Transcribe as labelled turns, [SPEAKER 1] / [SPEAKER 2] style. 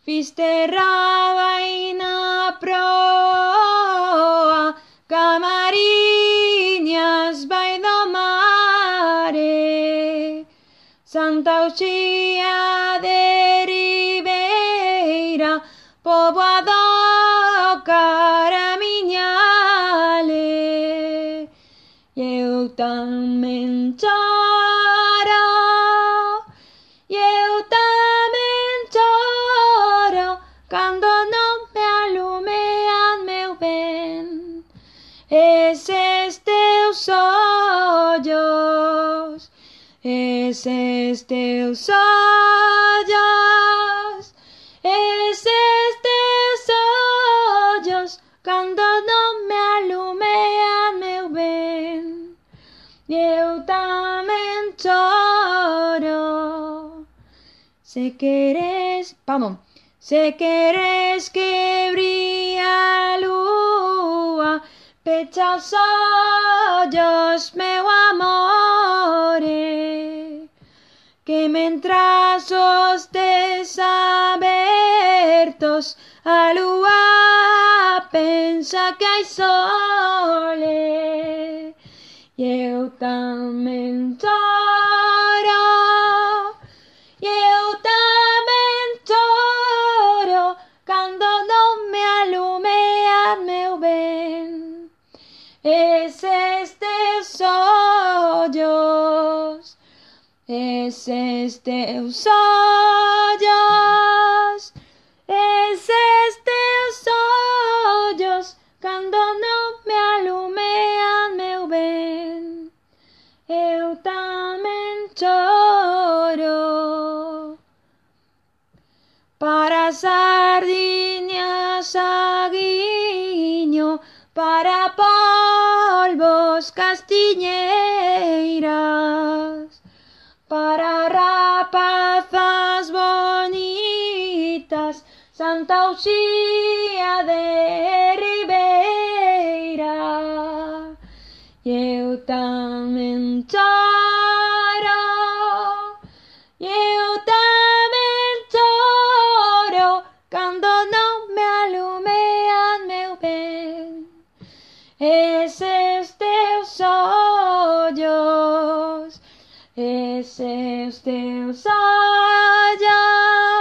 [SPEAKER 1] Fisterrabaina proa, Camariñas baidomare, Santa Uxía de Ribeira, poboado Caramiñale, eu tamén choro, eu tamén choro, cando non me alumean, meu ben, eses teus ollos, eses teus ollos, eses teus ollos, cando non me alumean, meu ben, eu tamén choro. Se queres, vamos, se queres que brille a lúa, pecha os ollos, meu amore, que mentras os tes abertos, a lúa pensa que hai sole, e eu tamén choro, e eu tamén choro, cando non me alumean, meu ben, eses teus ollos, eses teus ollos, eses teus ollos, cando non me alumean, meu ben, eu tamén choro. Para sardiñas aguiño, para polvos castiñeiras, para rapazas bonitas, Santa Uxía de Ribeira, eu tamén choro, eu tamén choro, cando non me alumean, meu ben, eses teus ollos, eses teus ollos.